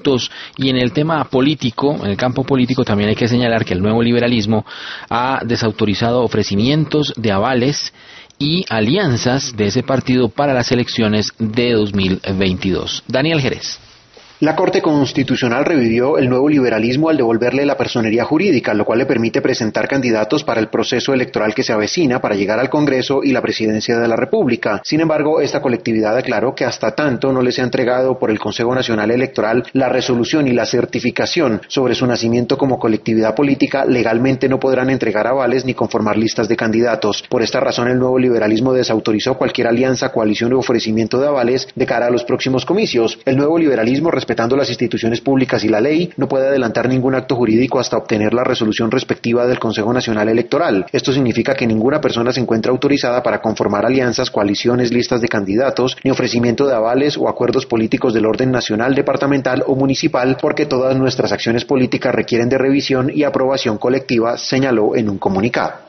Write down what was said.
votos. Y en el tema político, en el campo político, también hay que señalar que el nuevo liberalismo ha desautorizado ofrecimientos de avales y alianzas de ese partido para las elecciones de 2022. Daniel Jerez. La Corte Constitucional revivió el nuevo liberalismo al devolverle la personería jurídica, lo cual le permite presentar candidatos para el proceso electoral que se avecina para llegar al Congreso y la presidencia de la República. Sin embargo, esta colectividad declaró que hasta tanto no les ha entregado por el Consejo Nacional Electoral la resolución y la certificación sobre su nacimiento como colectividad política, legalmente no podrán entregar avales ni conformar listas de candidatos. Por esta razón, el nuevo liberalismo desautorizó cualquier alianza, coalición o ofrecimiento de avales de cara a los próximos comicios. El nuevo liberalismo, respetando las instituciones públicas y la ley, no puede adelantar ningún acto jurídico hasta obtener la resolución respectiva del Consejo Nacional Electoral. Esto significa que ninguna persona se encuentra autorizada para conformar alianzas, coaliciones, listas de candidatos, ni ofrecimiento de avales o acuerdos políticos del orden nacional, departamental o municipal, porque todas nuestras acciones políticas requieren de revisión y aprobación colectiva, señaló en un comunicado.